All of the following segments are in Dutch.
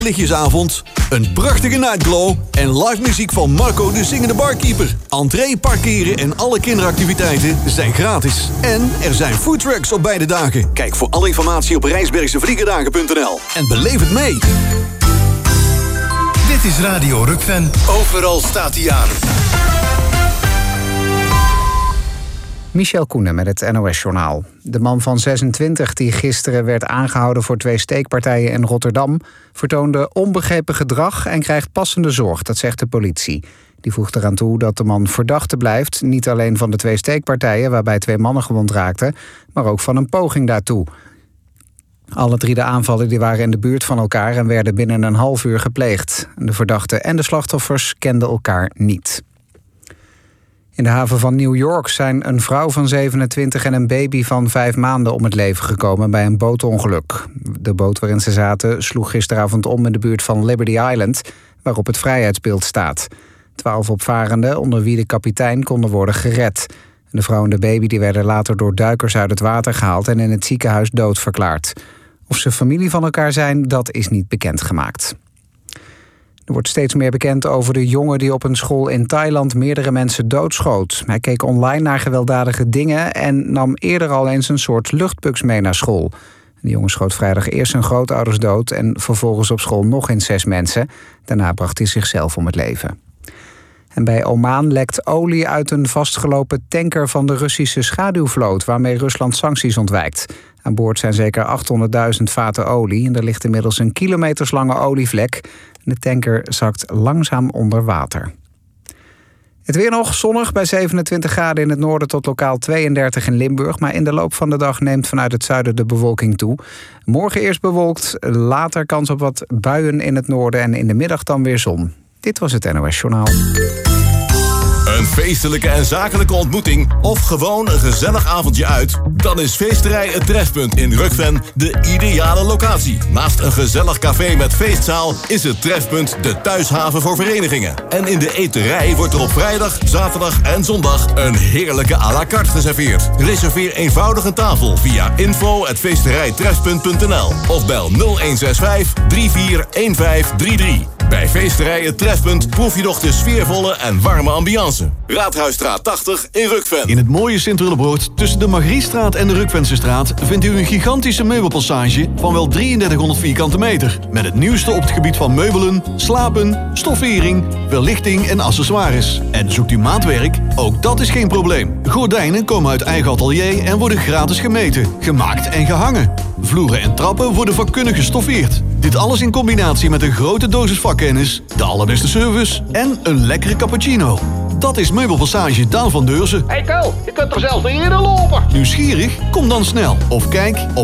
Lichtjesavond, een prachtige nightglow en live muziek van Marco de Zingende Barkeeper. Entree, parkeren en alle kinderactiviteiten zijn gratis. En er zijn foodtrucks op beide dagen. Kijk voor alle informatie op rijsbergsevliegerdagen.nl en beleef het mee. Dit is Radio Rukven. Overal staat hij aan. Michel Koenen met het NOS-journaal. De man van 26 die gisteren werd aangehouden voor 2 steekpartijen in Rotterdam vertoonde onbegrepen gedrag en krijgt passende zorg, dat zegt de politie. Die voegt eraan toe dat de man verdachte blijft, niet alleen van de 2 steekpartijen waarbij 2 mannen gewond raakten, maar ook van een poging daartoe. Alle 3 de aanvallen die waren in de buurt van elkaar en werden binnen een half uur gepleegd. De verdachte en de slachtoffers kenden elkaar niet. In de haven van New York zijn een vrouw van 27 en een baby van 5 maanden om het leven gekomen bij een bootongeluk. De boot waarin ze zaten sloeg gisteravond om in de buurt van Liberty Island, waarop het Vrijheidsbeeld staat. 12 opvarenden, onder wie de kapitein, konden worden gered. De vrouw en de baby die werden later door duikers uit het water gehaald en in het ziekenhuis doodverklaard. Of ze familie van elkaar zijn, dat is niet bekendgemaakt. Er wordt steeds meer bekend over de jongen die op een school in Thailand meerdere mensen doodschoot. Hij keek online naar gewelddadige dingen en nam eerder al eens een soort luchtbuks mee naar school. De jongen schoot vrijdag eerst zijn grootouders dood en vervolgens op school nog eens 6 mensen. Daarna bracht hij zichzelf om het leven. En bij Oman lekt olie uit een vastgelopen tanker van de Russische schaduwvloot, waarmee Rusland sancties ontwijkt. Aan boord zijn zeker 800.000 vaten olie en er ligt inmiddels een kilometerslange olievlek. De tanker zakt langzaam onder water. Het weer nog zonnig bij 27 graden in het noorden tot lokaal 32 in Limburg. Maar in de loop van de dag neemt vanuit het zuiden de bewolking toe. Morgen eerst bewolkt, later kans op wat buien in het noorden en in de middag dan weer zon. Dit was het NOS Journaal. Een feestelijke en zakelijke ontmoeting of gewoon een gezellig avondje uit? Dan is Feesterij Het Trefpunt in Rukven de ideale locatie. Naast een gezellig café met feestzaal is het Trefpunt de thuishaven voor verenigingen. En in de eterij wordt er op vrijdag, zaterdag en zondag een heerlijke à la carte geserveerd. Reserveer eenvoudig een tafel via info@feesterijtrefpunt.nl of bel 0165 341533. Bij Feesterij Het Trefpunt proef je nog de sfeervolle en warme ambiance. Raadhuisstraat 80 in Rukven. In het mooie Sint-Willebroord tussen de Margriestraat en de Rukvensestraat vindt u een gigantische meubelpassage van wel 3300 vierkante meter. Met het nieuwste op het gebied van meubelen, slapen, stoffering, verlichting en accessoires. En zoekt u maatwerk? Ook dat is geen probleem. Gordijnen komen uit eigen atelier en worden gratis gemeten, gemaakt en gehangen. Vloeren en trappen worden vakkundig gestoffeerd. Dit alles in combinatie met een grote dosis vakkennis, de allerbeste service en een lekkere cappuccino. Dat is Meubelpassage Daan van Deurzen. Hey Ko, je kunt er zelfs niet in lopen. Nieuwsgierig? Kom dan snel. Of kijk op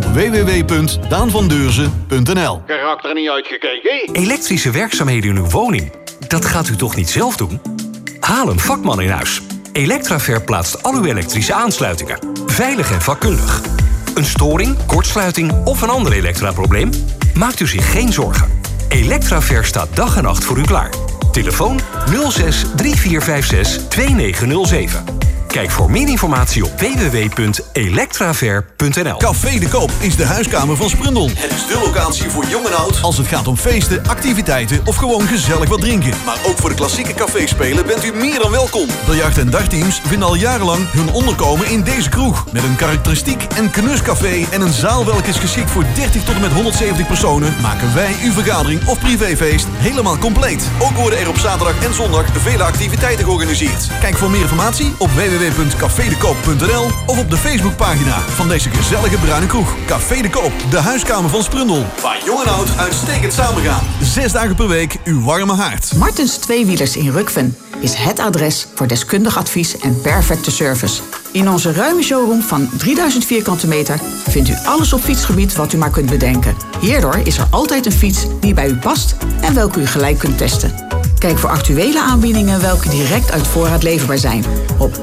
www.daanvandeurzen.nl. Karakter niet uitgekeken. Elektrische werkzaamheden in uw woning? Dat gaat u toch niet zelf doen? Haal een vakman in huis. Electraver plaatst al uw elektrische aansluitingen. Veilig en vakkundig. Een storing, kortsluiting of een ander elektraprobleem? Maakt u zich geen zorgen. Electraver staat dag en nacht voor u klaar. Telefoon 06 3456 2907. Kijk voor meer informatie op www.electraver.nl. Café de Koop is de huiskamer van Sprundel. Het is de locatie voor jong en oud als het gaat om feesten, activiteiten of gewoon gezellig wat drinken. Maar ook voor de klassieke caféspelen bent u meer dan welkom. Biljart- en dartteams vinden al jarenlang hun onderkomen in deze kroeg. Met een karakteristiek en knuscafé en een zaal welke is geschikt voor 30 tot en met 170 personen, maken wij uw vergadering of privéfeest helemaal compleet. Ook worden er op zaterdag en zondag vele activiteiten georganiseerd. Kijk voor meer informatie op www.cafedekoop.nl of op de Facebookpagina van deze gezellige bruine kroeg. Café de Koop, de huiskamer van Sprundel. Waar jong en oud uitstekend samengaan. 6 dagen per week uw warme haard. Martens Tweewielers in Rukven is het adres voor deskundig advies en perfecte service. In onze ruime showroom van 3000 vierkante meter vindt u alles op fietsgebied wat u maar kunt bedenken. Hierdoor is er altijd een fiets die bij u past en welke u gelijk kunt testen. Kijk voor actuele aanbiedingen welke direct uit voorraad leverbaar zijn op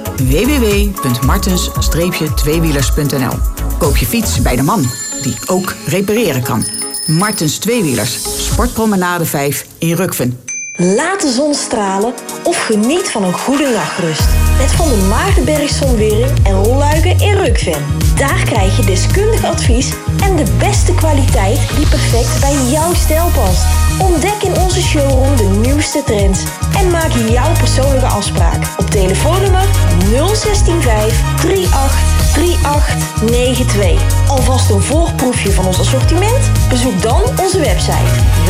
www.martens-tweewielers.nl. Koop je fiets bij de man die ook repareren kan. Martens Tweewielers, Sportpromenade 5 in Rukven. Laat de zon stralen of geniet van een goede nachtrust. Met Van der Maagdenberg Zonwering en rolluiken in Rukven. Daar krijg je deskundig advies en de beste kwaliteit die perfect bij jouw stijl past. Ontdek in onze showroom de nieuwste trends en maak jouw persoonlijke afspraak op telefoonnummer 0165 38 3892. Alvast een voorproefje van ons assortiment? Bezoek dan onze website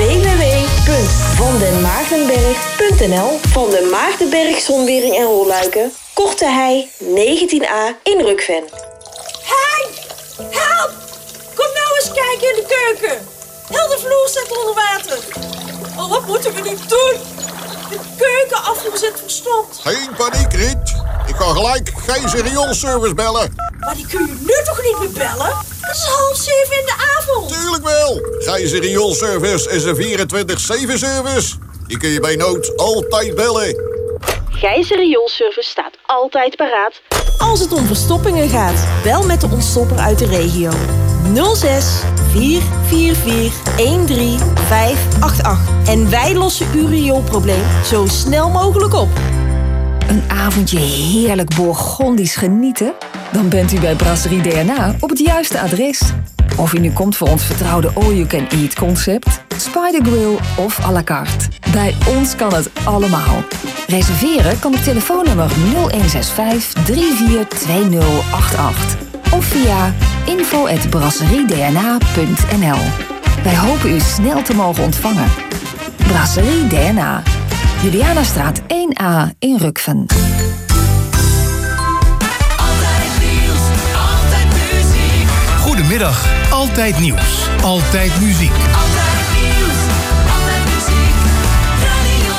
www.vandenmaagdenberg.nl. Van den Maagdenberg Zonwering en Rolluiken, Korte Hei 19A in Rukven. Hey, help! Kom nou eens kijken in de keuken. Heel de vloer staat onder water. Oh, wat moeten we nu doen? De keukenafvoer zit verstompt. Geen paniek, Riet. Ik ga gelijk Gijs Rioolservice bellen. Maar die kun je nu toch niet meer bellen? Het is 6:30 in de avond. Tuurlijk wel. Gijs Rioolservice is een 24/7 service. Die kun je bij nood altijd bellen. Gijs Rioolservice staat altijd paraat. Als het om verstoppingen gaat, bel met de ontstopper uit de regio. 06 444 13588. En wij lossen uw rioolprobleem zo snel mogelijk op. Een avondje heerlijk Bourgondisch genieten? Dan bent u bij Brasserie DNA op het juiste adres. Of u nu komt voor ons vertrouwde all-you-can-eat concept, Spider Grill of à la carte. Bij ons kan het allemaal. Reserveren kan op telefoonnummer 0165 342088 of via info@brasseriedna.nl. Wij hopen u snel te mogen ontvangen. Brasserie DNA. Julianastraat 1A in Rukven. Goedemiddag, Altijd Nieuws, Altijd Muziek. Altijd nieuws, altijd muziek, Radio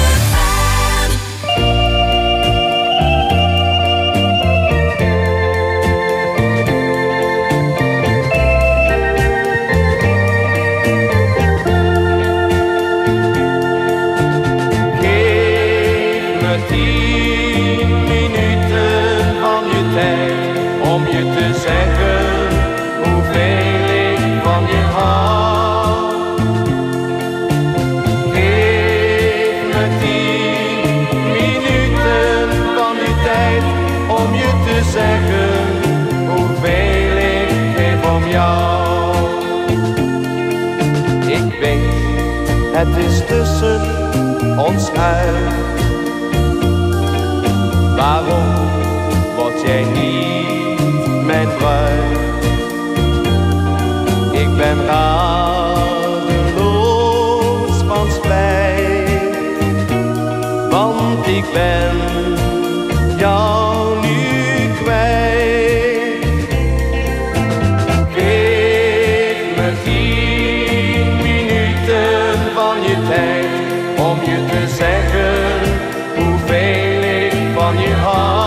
Geef me 10 minuten van je tijd om je te zeggen hoeveel ik van je hou. Geef me 10 minuten van je tijd om je te zeggen hoeveel ik geef om jou. Ik weet, het is tussen ons uit. Waarom word jij niet mijn bruid? Ik ben radeloos van spijt, want ik ben jou nu kwijt. Geef me 10 minuten van je tijd om je te zeggen hoeveel ik van je hou.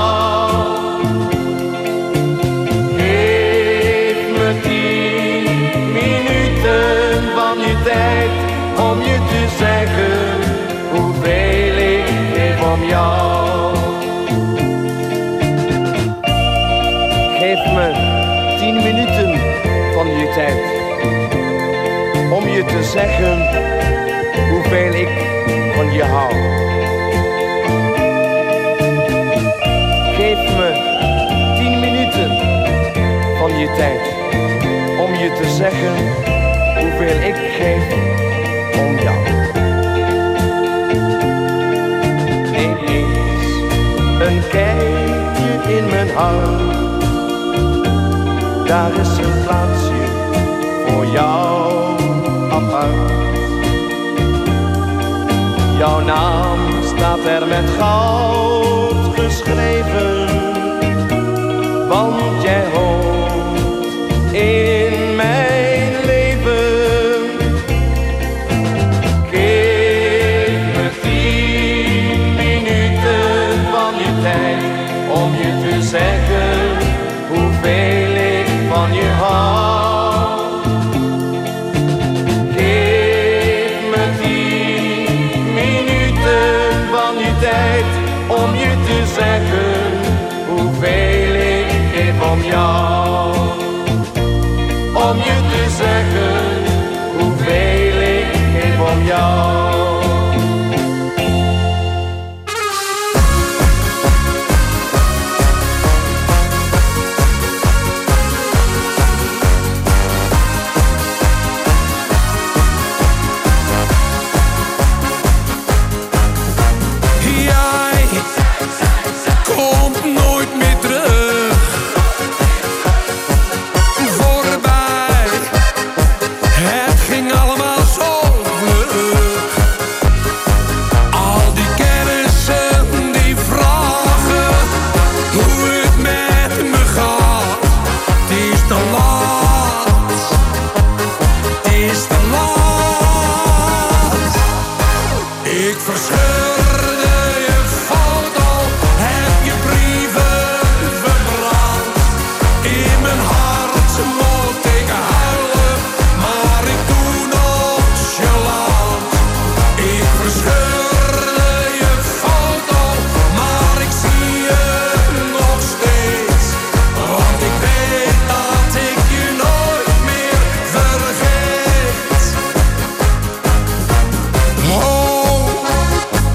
Om je te zeggen hoeveel ik geef om jou. Geef me 10 minuten van je tijd om je te zeggen hoeveel ik van je hou. Geef me 10 minuten van je tijd om je te zeggen hoeveel ik geef om jou. Neem eens een kijkje in mijn hart. Daar is een plaatsje voor jou apart. Jouw naam staat er met goud geschreven, want jij hoort in mijn leven. Geef me 10 minuten van je tijd om je te zeggen hoeveel ik van je hou. Geef me 10 minuten van je tijd om je te zeggen hoeveel ik geef om jou. Om je te zeggen hoeveel ik geef om jou. verscheurde je foto, heb je brieven verbrand. In mijn hart moet ik huilen, maar ik doe nonchalant. Ik verscheurde je foto, maar ik zie je nog steeds. Want ik weet dat ik je nooit meer vergeet. Oh,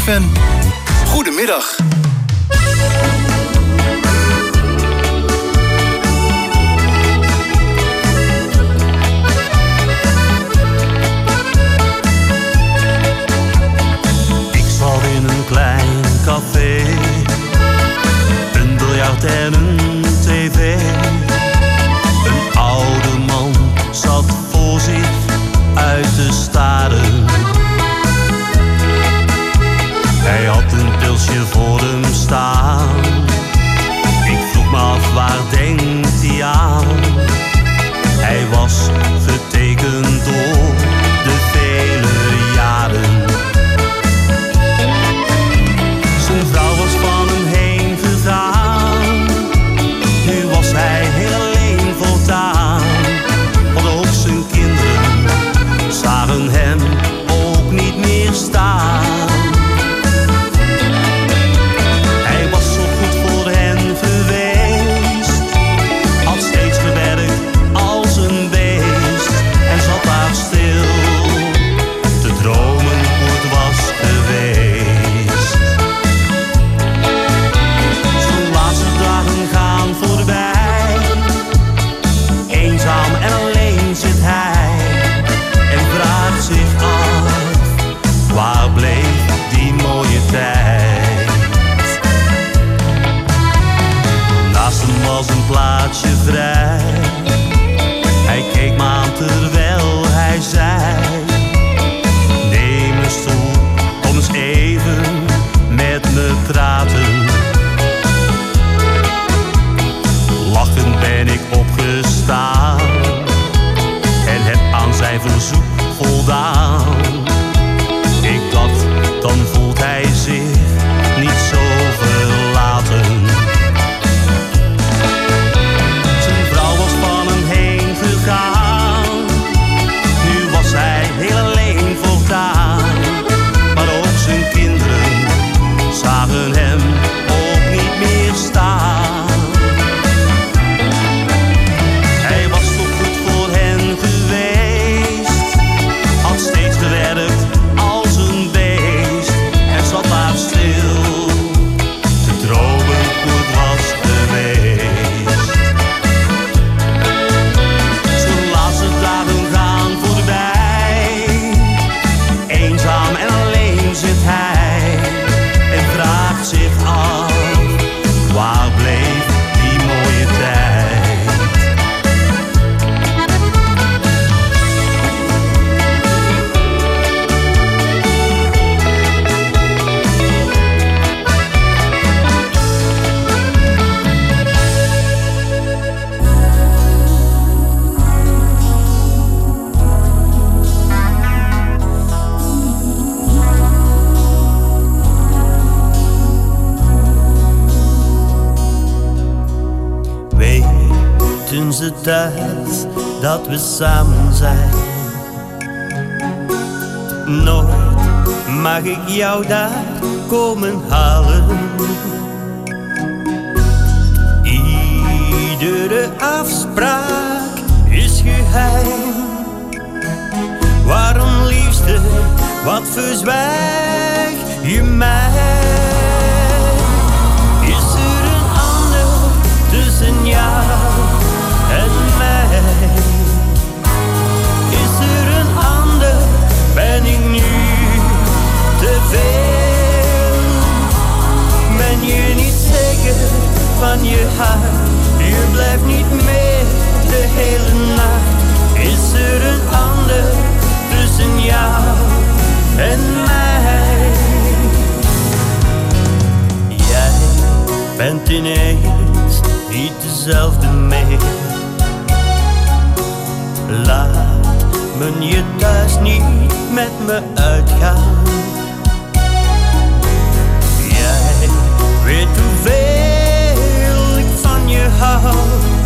Rockfan. Goedemiddag. Ik zat in een klein café, een biljart en een tv. Een oude man zat voor zich uit te staren. Hij had een pilsje voor hem staan. Ik vroeg me af, waar denkt hij aan? Hij was getekend door de vele jaren. Zijn vrouw was van hem heen gegaan. Nu was hij heel alleen voortaan. Want ook zijn kinderen zagen hem ook niet meer staan. Hij was zo goed voor hen geweest, had steeds gewerkt als een beest en zat daar stil te dromen hoe het was geweest. Zijn laatste dagen gaan voorbij, eenzaam en alleen zit hij en vraagt zich af, waar bleef die mooie tijd? Naast hem was een plaatsje vrij. Hij keek me aan terwijl hij zei, neem een stoel, kom eens even met me praten. Lachend ben ik opgestaan en heb aan zijn verzoek voldaan. Ik dacht, dan voelt hij zich niet zo verlaten. Zijn vrouw was van hem heen gegaan. Nu was hij heel alleen voortaan. Maar ook zijn kinderen zagen hem ook niet meer staan. Hij was toch goed voor hen geweest, had steeds gewerkt als een beest en zat daar stil te dromen hoe het was geweest. Zijn laatste dagen gaan voorbij, eenzaam en alleen zit hij en vraagt zich af, waar bleef die mooie tijd? Weten ze thuis dat we samen zijn? Nooit mag ik jou daar komen halen. Iedere afspraak is geheim. Waarom liefste, wat verzwijg je mij? Is er een ander tussen jou en mij? Is er een ander, ben ik nu te veel? Ben je niet zeker van je hart? Je blijft niet meer de hele nacht. Is er een ander tussen jou en mij? Jij bent ineens niet dezelfde meer. Laat me je thuis niet met me uitgaan. Jij weet hoeveel ik van je hou,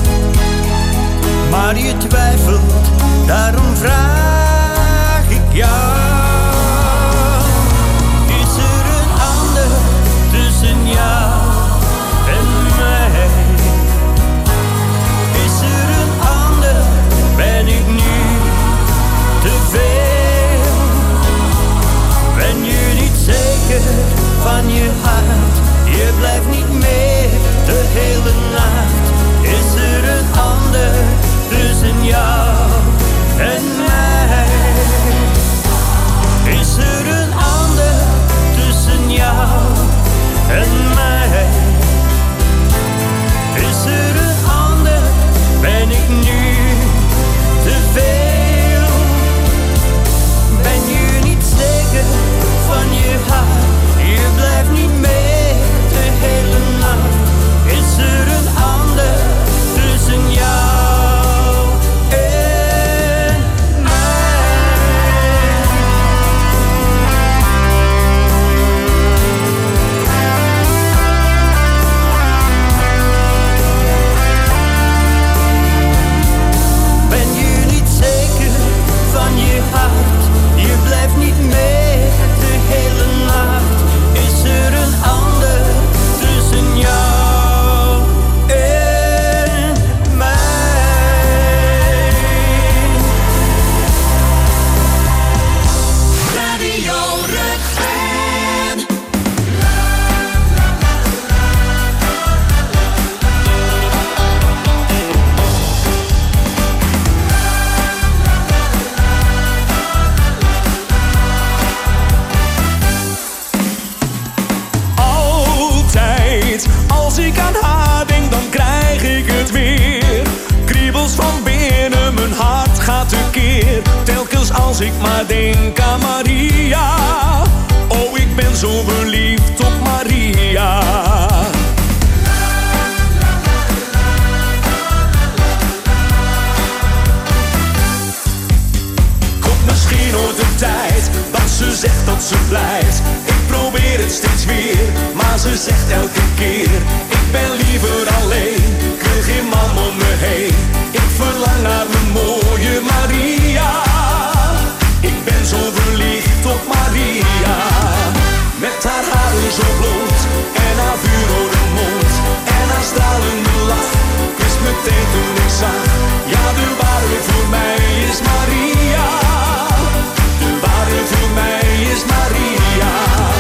maar je twijfelt, daarom vraag ik jou. Is er een ander tussen jou en mij? Is er een ander, ben ik nu te veel? Ben je niet zeker als ik maar denk aan Maria. Oh, ik ben zo verliefd op Maria. Komt misschien ooit de tijd dat ze zegt dat ze blijft. Ik probeer het steeds weer, maar ze zegt elke keer: ik ben liever alleen, ik wil geen man om me heen. Ik verlang naar mijn mooie Maria. Ik ben zo verliefd op Maria. Met haar haren zo blond en haar vuurrode mond en haar stralende lach. Ik wist meteen toen ik zag, ja, de ware voor mij is Maria. De ware voor mij is Maria.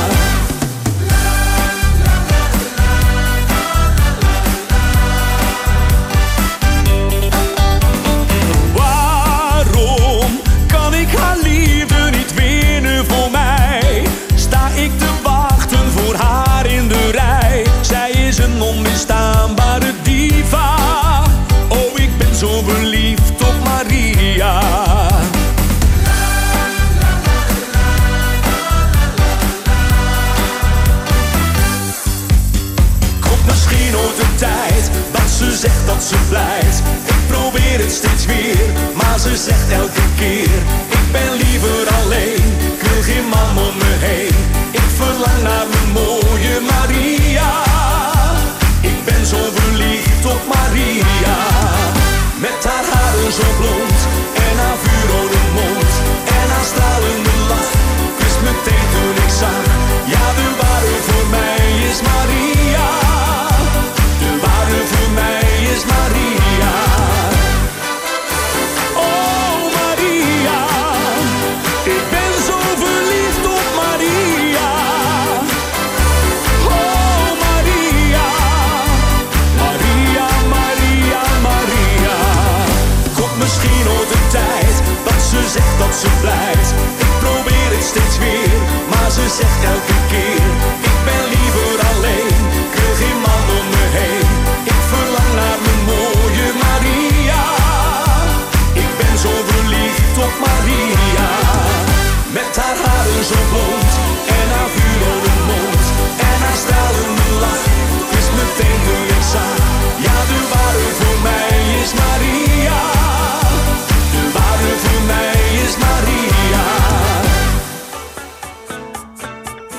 Waarom kan ik haar liefde niet winnen voor mij? Sta ik te wachten voor haar in de rij? Zij is een onweerstaanbare diva. Oh, ik ben zo verliefd op Maria. Komt misschien ooit een tijd dat ze zegt dat ze blijft. Ik probeer het steeds weer, maar ze zegt elke keer: ik ben liever alleen, ik wil geen man om me heen. Ik verlang naar mijn mooie Maria. Ik ben zo verliefd op Maria. Met haar haren zo blond en haar vuurrode mond en haar stralende lach. Ik wist meteen toen ik zag, ja, de ware voor mij is Maria. De ware voor mij is Maria. Oh, Maria. Ik ben zo verliefd op Maria. Oh, Maria. Maria, Maria, Maria. Komt misschien ooit een tijd dat ze zegt dat ze blijft. Ik probeer het steeds weer, maar ze zegt elke keer: ik ben liever alleen, ik wil geen man om me heen. Ik verlang naar mijn mooie Maria. Ik ben zo verliefd op Maria. Met haar haren zo blond en haar vuurrode mond en haar stralende lach. Ik wist meteen toen ik zag, ja, de ware voor mij is Maria. De ware voor mij is Maria.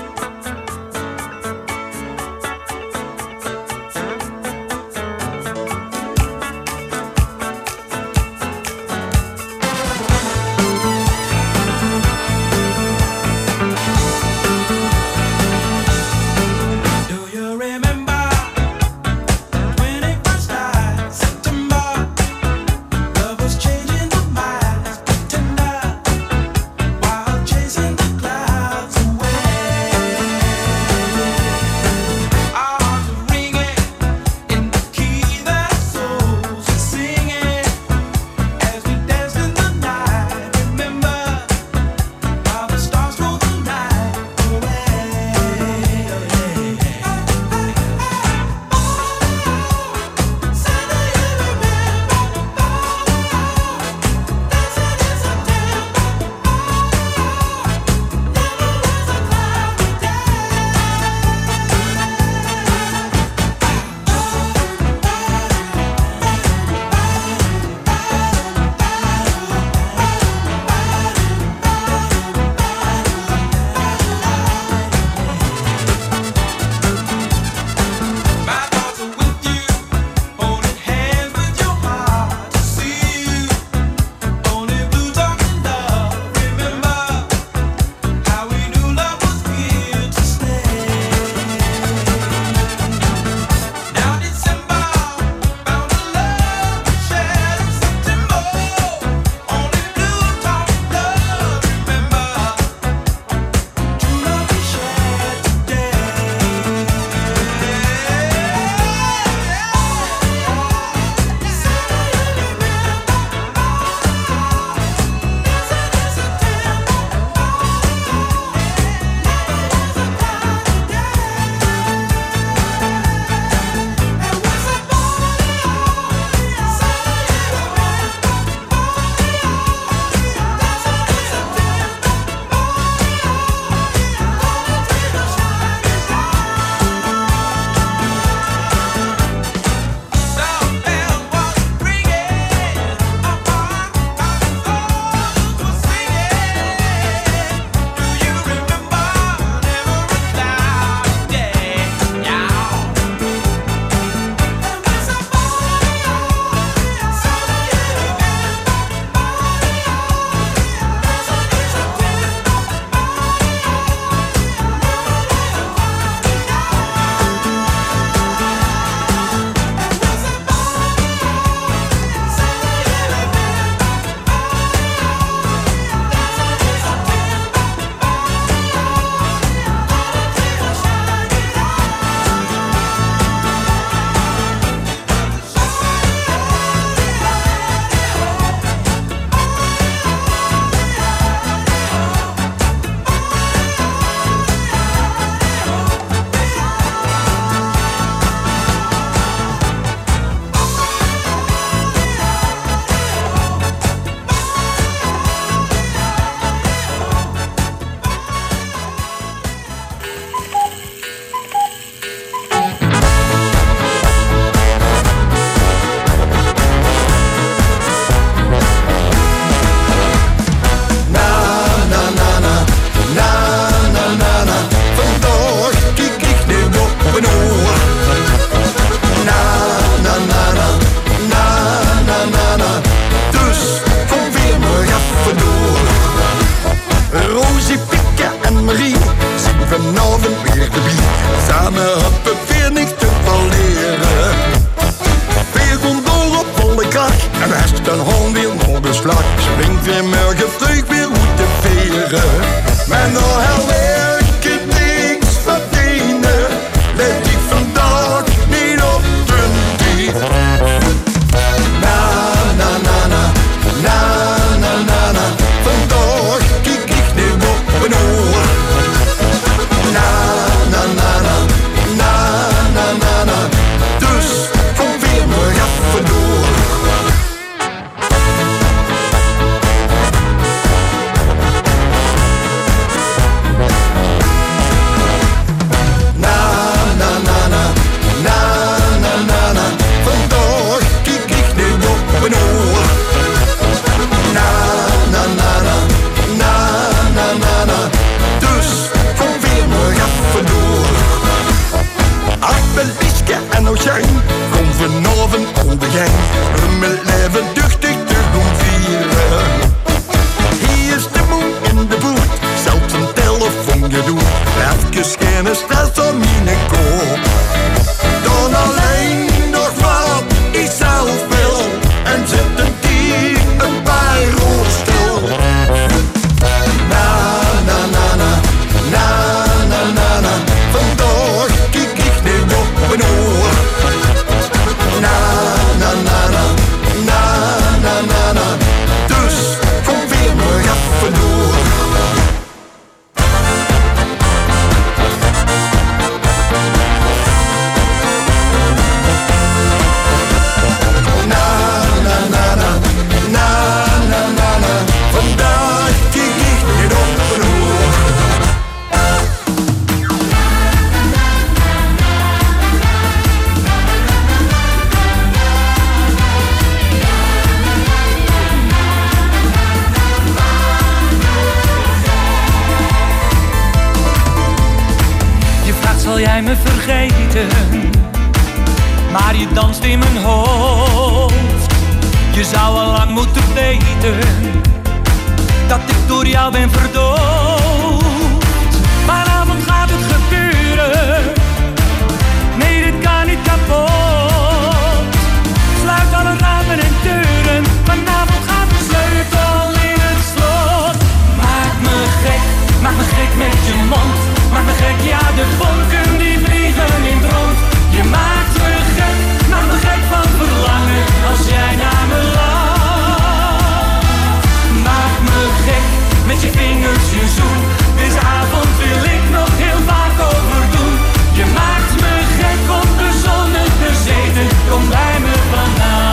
jij me vergeten, maar je danst in mijn hoofd. Je zou al lang moeten weten dat ik door jou ben verdoofd. Vanavond gaat het gebeuren, nee dit kan niet kapot. Sluit alle ramen en deuren, vanavond gaat de sleutel in het slot. Maak me gek met je mond, maak me gek, ja de vonken die vliegen in het rond. Je maakt me gek van verlangen als jij naar me lacht. Maak me gek met je vingers, je zoen. Deze avond wil ik nog heel vaak overdoen. Je maakt me gek, onbezonnen bezeten. Kom bij me vandaag.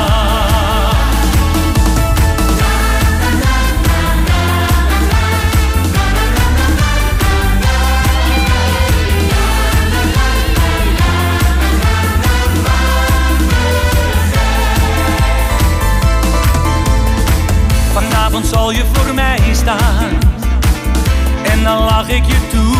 Vanavond zal je voor mij staan en dan lach ik je toe.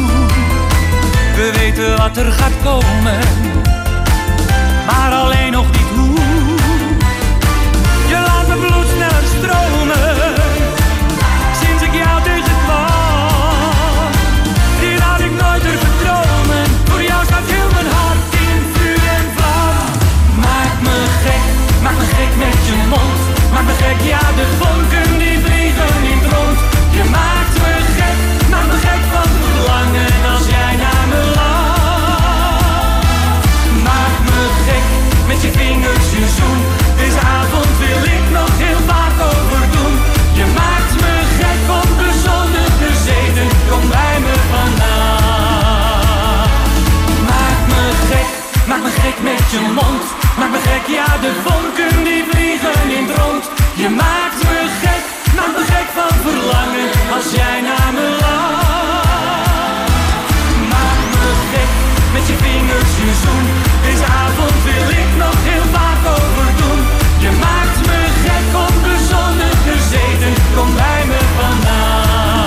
We weten wat er gaat komen, maar alleen nog niet hoe. Je laat mijn bloed sneller stromen, sinds ik jou tegenkwam. Dit had ik nooit durven dromen, voor jou staat heel mijn hart in vuur en vlam. Maak me gek met je mond. Maak me gek, ja de vonken die vliegen in het rond. Je maakt me gek van verlangen als jij naar me lacht. Maak me gek met je vingers, je zoen. Deze avond wil ik nog heel vaak overdoen. Je maakt me gek, onbezonnen bezeten. Kom bij me vandaag. Maak me gek met je mond. Maak me gek, ja de vonken die vliegen in het rond. Je maakt me gek van verlangen als jij naar me lacht. Maak me gek met je vingers, je zoen. Deze avond wil ik nog heel vaak overdoen. Je maakt me gek, onbezonnen bezeten. Kom bij me vandaag.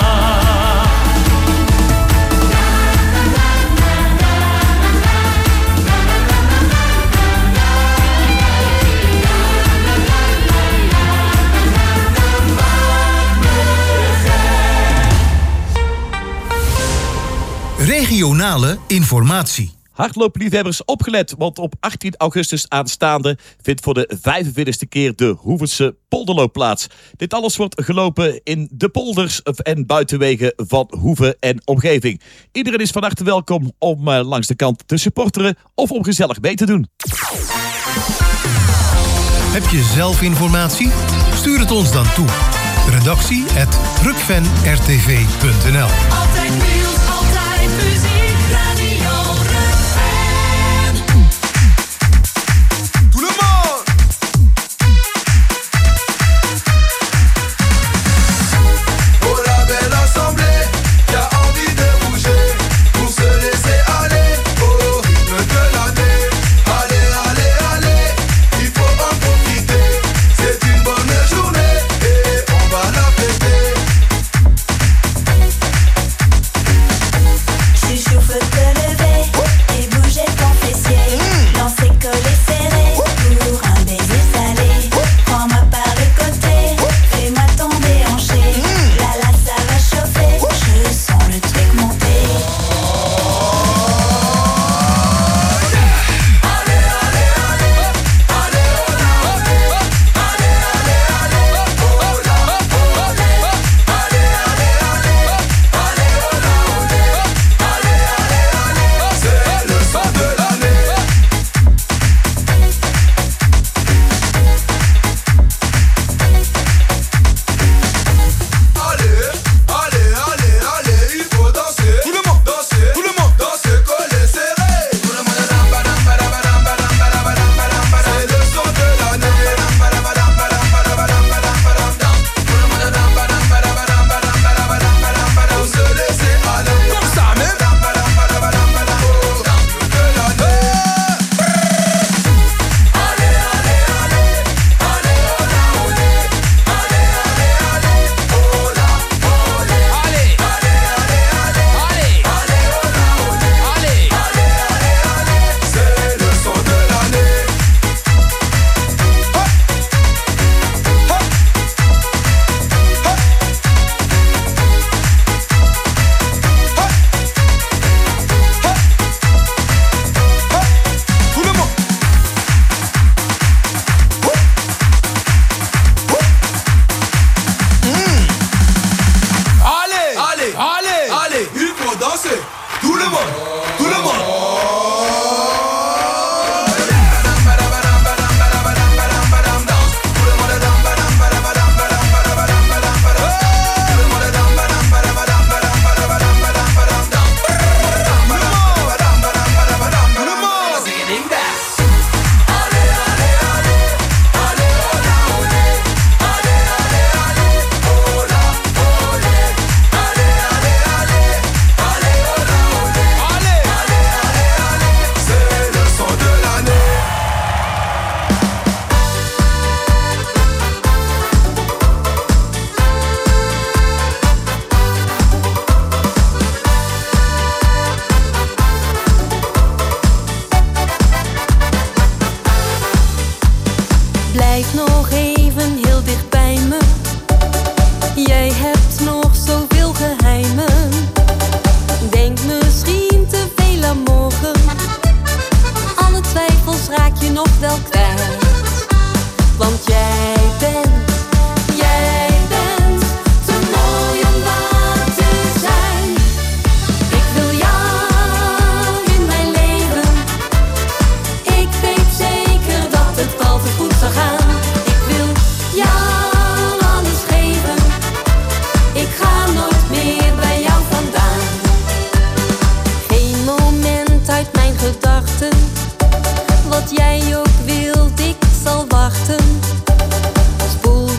Regionale informatie. Hardloopliefhebbers opgelet, want op 18 augustus aanstaande vindt voor de 45e keer de Hoevense Polderloop plaats. Dit alles wordt gelopen in de polders en buitenwegen van Hoeve en omgeving. Iedereen is van harte welkom om langs de kant te supporteren of om gezellig mee te doen. Heb je zelf informatie? Stuur het ons dan toe. redactie@rukvenrtv.nl. Altijd nieuws, altijd muziek, Radio Rukven. Tout le monde! Oh la belle assemblée, qui a envie de bouger, pour se laisser aller au rythme de l'année. Allez, allez, allez, il faut en profiter, c'est une bonne journée et on va la fêter. even heel dicht bij me. Jij hebt nog zoveel geheimen. Denk misschien te veel aan morgen. Alle twijfels raak je nog wel kwijt. Want jij bent te mooi om waar te zijn. Ik wil jou in mijn leven. Ik weet zeker dat het altijd goed zal gaan. Ik wil jou alles geven. Ik ga nooit meer bij jou vandaan. Geen moment uit mijn gedachten. Wat jij ook wilt, ik zal wachten. Spoel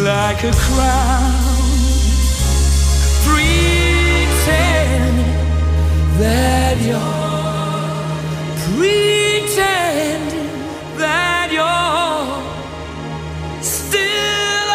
like a crown. Pretend that you're still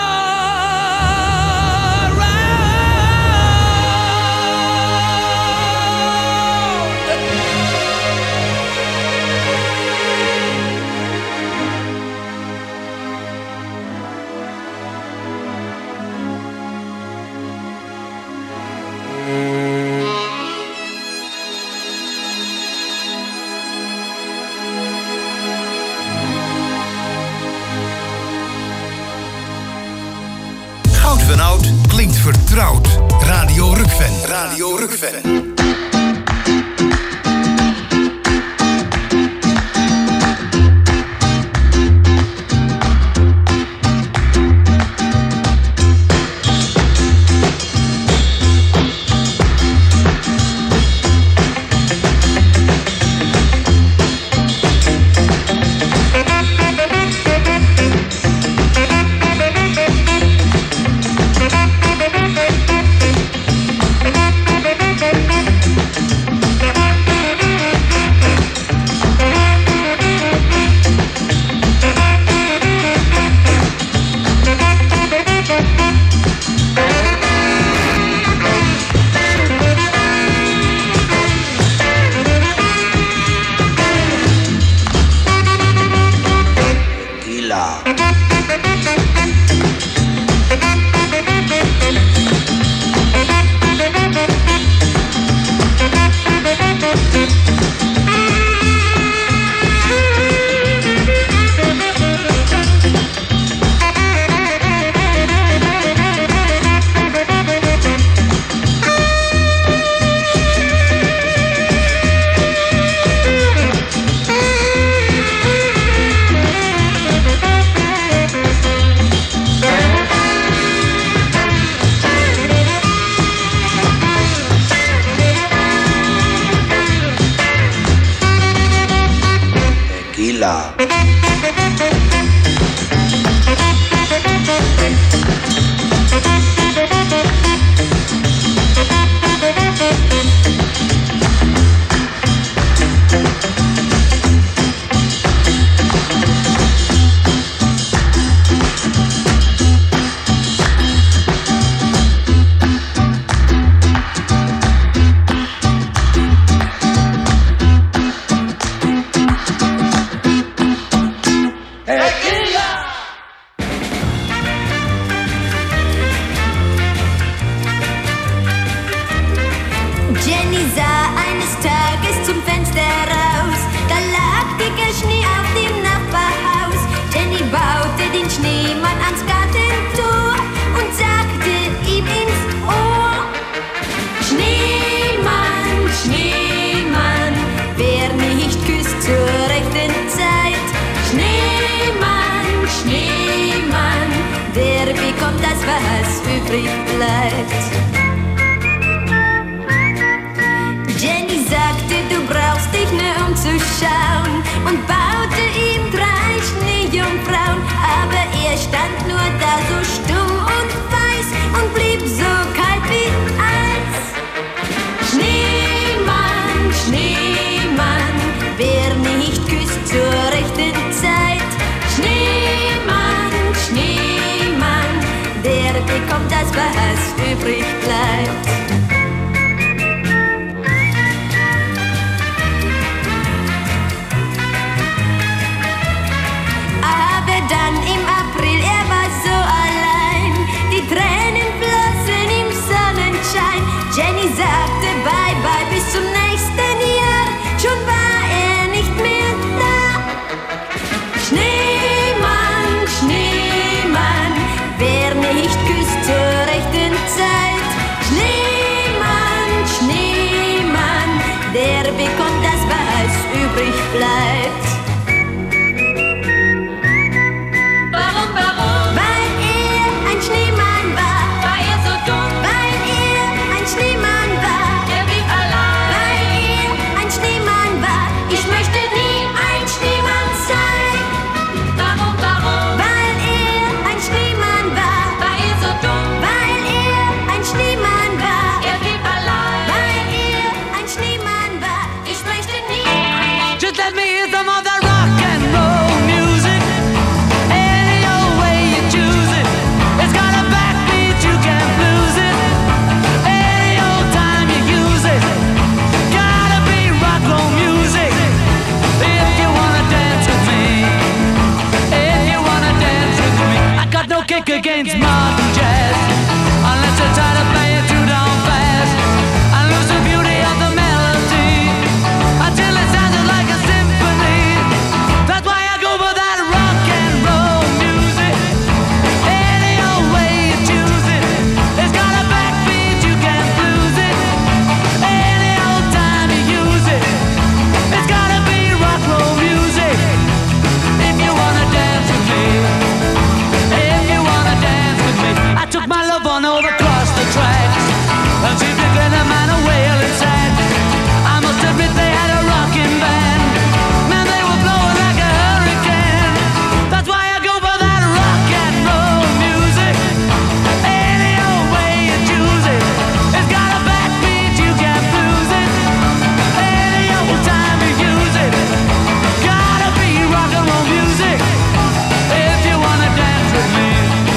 Goud van Oud klinkt vertrouwd. Radio Rukven. Radio Rukven. Schneemann, wer nicht küsst zur rechten Zeit. Schneemann, against modern jazz. Unless you're trying to play it too down fast and lose the beauty of the melody until it sounds like a symphony. That's why I go for that rock and roll music. Any old way you choose it, it's got a backbeat, you can't lose it. Any old time you use it, it's gotta be rock roll music. If you wanna dance with me, if you wanna dance with me, I took my love on over across the tracks and she took a man a whale inside. I must admit they had a rocking band. Man, they were blowing like a hurricane. That's why I go for that rock and roll music. Any old way you choose it, it's got a backbeat, you can't lose it. Any old time you use it, gotta be rock and roll music. If you wanna dance with me,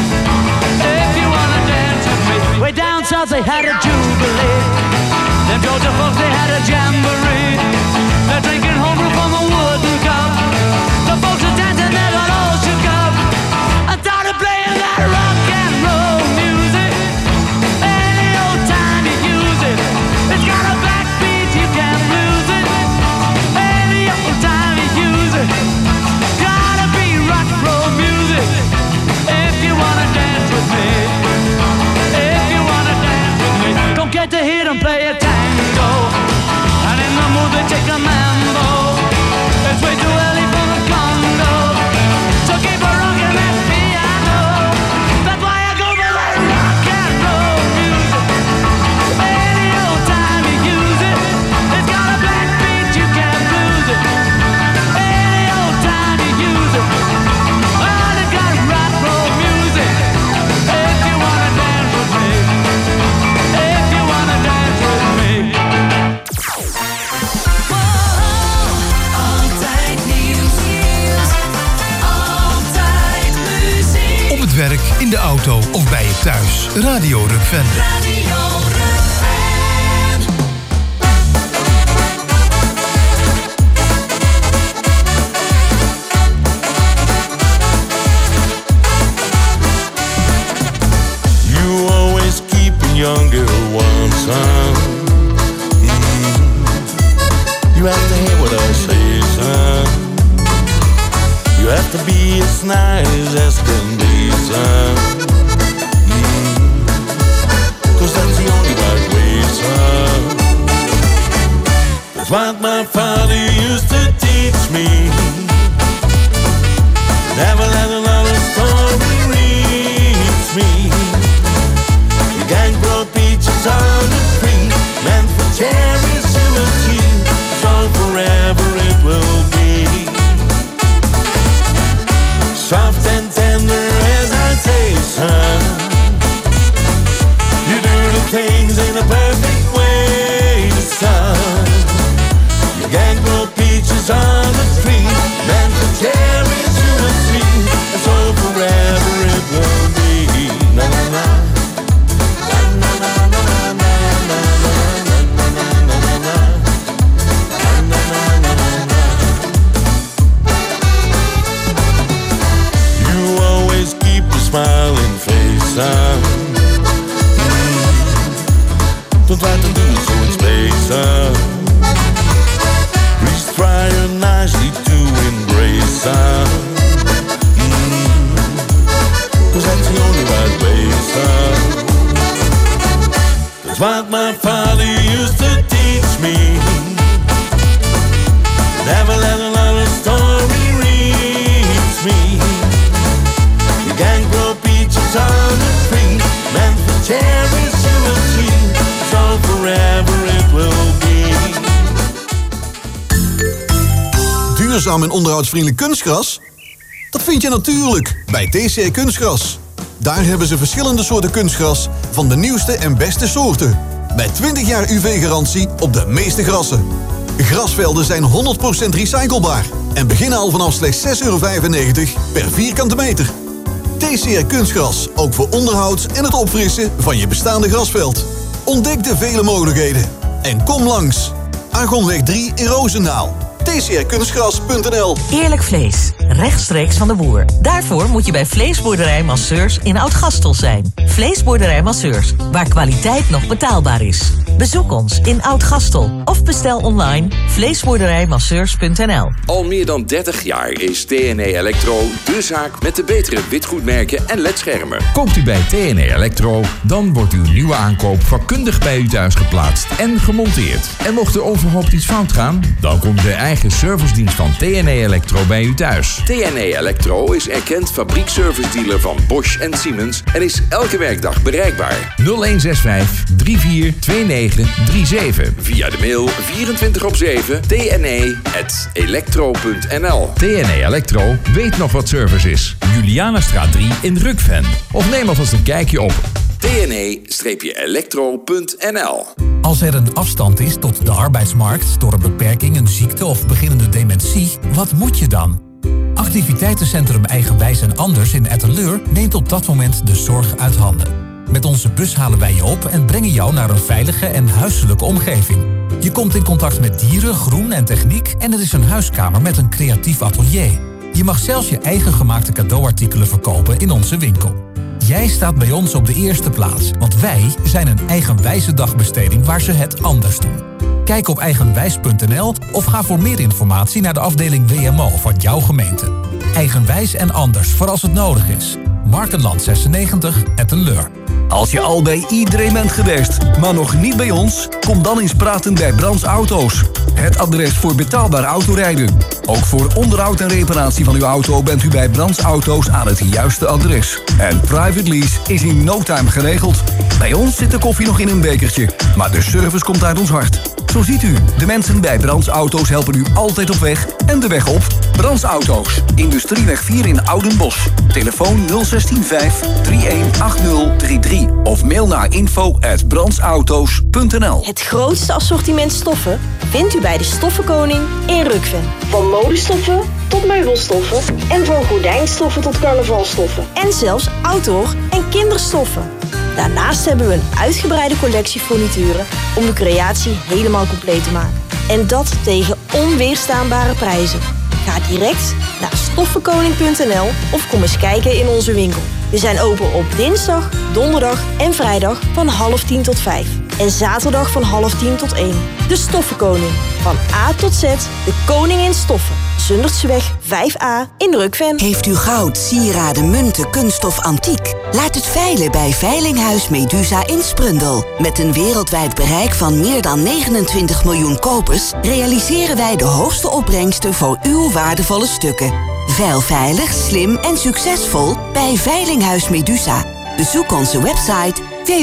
if you wanna dance with me. Way down south they had a jubilee. Them Georgia folks they had a jamboree. They're drinking homebrew from a wooden cup. The folks are dancing, they got all shook up and started playing that rock and roll music. Any old time you use it, it's got a backbeat, you can't lose it. Any old time you use it, gotta be rock and roll music. If you wanna dance with me, if you wanna dance with me, don't get to hear them play a tango, and in the mood they take a mambo. It's way too early for the Congo, so keep a rockin' that piano. That's why I go for that rock and roll music. Any old time you use it, it's got a backbeat, you can't lose it. Any old time you use it, well, it got rock and roll music. If you wanna dance with me, if you wanna dance with me. Altijd nieuws, altijd muziek. Op het werk, in de auto of bij je thuis. Radio Rukven. Radio Rukven. You always keep a younger one, son. You have to hear what I say, son. You have to be as nice as can be, son. 'Cause that's the only right way, son. That's what my father used to teach me. Never let another story reach me. You can't grow peaches on the tree, meant for cherries you will see. So forever it will be. Soft and tender as I say, son. You do the things in a perfect way, son. You can't grow peaches on the tree, meant for cherries you will see. And so forever it will be. Na na na. Smiling face, son. Don't try to do it so in space, son. Please try nicely to embrace, son. 'Cause that's the only right way, son. That's what my father used to teach me. Never let another story reach me. You can't grow peaches on the tree, meant for cherries you will see. So forever it will be. Duurzaam en onderhoudsvriendelijk kunstgras? Dat vind je natuurlijk bij TCR Kunstgras. Daar hebben ze verschillende soorten kunstgras van de nieuwste en beste soorten. Met 20 jaar UV-garantie op de meeste grassen. Grasvelden zijn 100% recyclebaar en beginnen al vanaf slechts €6,95 per vierkante meter. TCR Kunstgras, ook voor onderhoud en het opfrissen van je bestaande grasveld. Ontdek de vele mogelijkheden en kom langs. Argonweg 3 in Roosendaal. tcrkunstgras.nl. Eerlijk vlees, rechtstreeks van de boer. Daarvoor moet je bij Vleesboerderij Masseurs in Oud-Gastel zijn. Vleesboerderij Masseurs, waar kwaliteit nog betaalbaar is. Bezoek ons in Oud-Gastel of bestel online vleesboerderijmasseurs.nl. Al meer dan 30 jaar is TNE Electro de zaak met de betere witgoedmerken en ledschermen. Koopt u bij TNE Electro, dan wordt uw nieuwe aankoop vakkundig bij u thuis geplaatst en gemonteerd. En mocht er onverhoopt iets fout gaan, dan komt de eigen servicedienst van TNE Electro bij u thuis. TNE Electro is erkend fabriekservice dealer van Bosch en Siemens en is elke werkdag bereikbaar. 0165 342937. Via de mail 24/7 tne@electro.nl. TNE Electro weet nog wat service is. Julianastraat 3 in Rukven. Of neem alvast een kijkje op tne-electro.nl. Als er een afstand is tot de arbeidsmarkt door een beperking, een ziekte of beginnende dementie, wat moet je dan? Activiteitencentrum Eigenwijs en Anders in Etteleur neemt op dat moment de zorg uit handen. Met onze bus halen wij je op en brengen jou naar een veilige en huiselijke omgeving. Je komt in contact met dieren, groen en techniek en er is een huiskamer met een creatief atelier. Je mag zelfs je eigen gemaakte cadeauartikelen verkopen in onze winkel. Jij staat bij ons op de eerste plaats, want wij zijn een eigenwijze dagbesteding waar ze het anders doen. Kijk op eigenwijs.nl of ga voor meer informatie naar de afdeling WMO van jouw gemeente. Eigenwijs en Anders voor als het nodig is. Markenland 96, Etteleur. Als je al bij iedereen bent geweest, maar nog niet bij ons, kom dan eens praten bij Brands Auto's. Het adres voor betaalbaar autorijden. Ook voor onderhoud en reparatie van uw auto bent u bij Brands Auto's aan het juiste adres. En private lease is in no time geregeld. Bij ons zit de koffie nog in een bekertje, maar de service komt uit ons hart. Zo ziet u, de mensen bij Brands Auto's helpen u altijd op weg en de weg op. Brands Auto's, Industrieweg 4 in Oudenbosch. Telefoon 016 318033 of mail naar info@brandsauto's.nl. Het grootste assortiment stoffen vindt u bij de Stoffenkoning in Rukven. Van modestoffen tot meubelstoffen en van gordijnstoffen tot carnavalstoffen. En zelfs outdoor- en kinderstoffen. Daarnaast hebben we een uitgebreide collectie furnituren om de creatie helemaal compleet te maken. En dat tegen onweerstaanbare prijzen. Ga direct naar stoffenkoning.nl of kom eens kijken in onze winkel. We zijn open op dinsdag, donderdag en vrijdag van 9:30 tot 5. En zaterdag van 9:30 tot 1. De Stoffenkoning. Van A tot Z, de koning in stoffen. Zundertseweg 5A in Rukven. Heeft u goud, sieraden, munten, kunststof, antiek? Laat het veilen bij Veilinghuis Medusa in Sprundel. Met een wereldwijd bereik van meer dan 29 miljoen kopers realiseren wij de hoogste opbrengsten voor uw waardevolle stukken. Veil veilig, slim en succesvol bij Veilinghuis Medusa. Bezoek onze website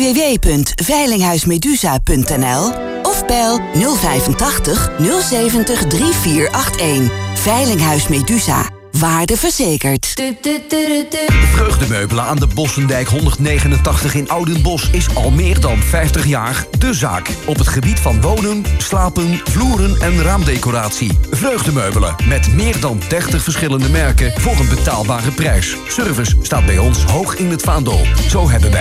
www.veilinghuismedusa.nl of bel 085 070 3481. Veilinghuis Medusa. Waarde verzekerd. Vreugdemeubelen aan de Bossendijk 189 in Oudenbosch is al meer dan 50 jaar de zaak. Op het gebied van wonen, slapen, vloeren en raamdecoratie. Vreugdemeubelen met meer dan 30 verschillende merken voor een betaalbare prijs. Service staat bij ons hoog in het vaandel. Zo hebben wij